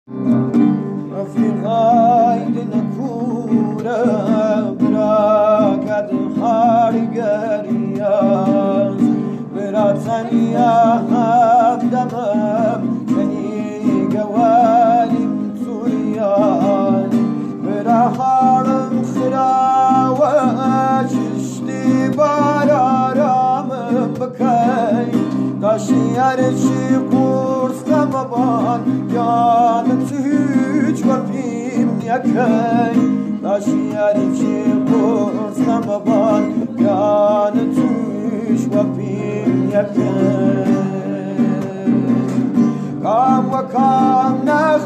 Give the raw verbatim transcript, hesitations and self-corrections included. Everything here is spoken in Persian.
رفیقای دنکوره براکد هرگریاز براتنیا همدمم کنی گوالیم توریان براحارم خراوه چشتی بارارام بکی داشی هرچی قرص دمبان یان تیج و پیم یکی داشی هرچی قرص دمبان یان تیج و پیم یکی کام و کام نه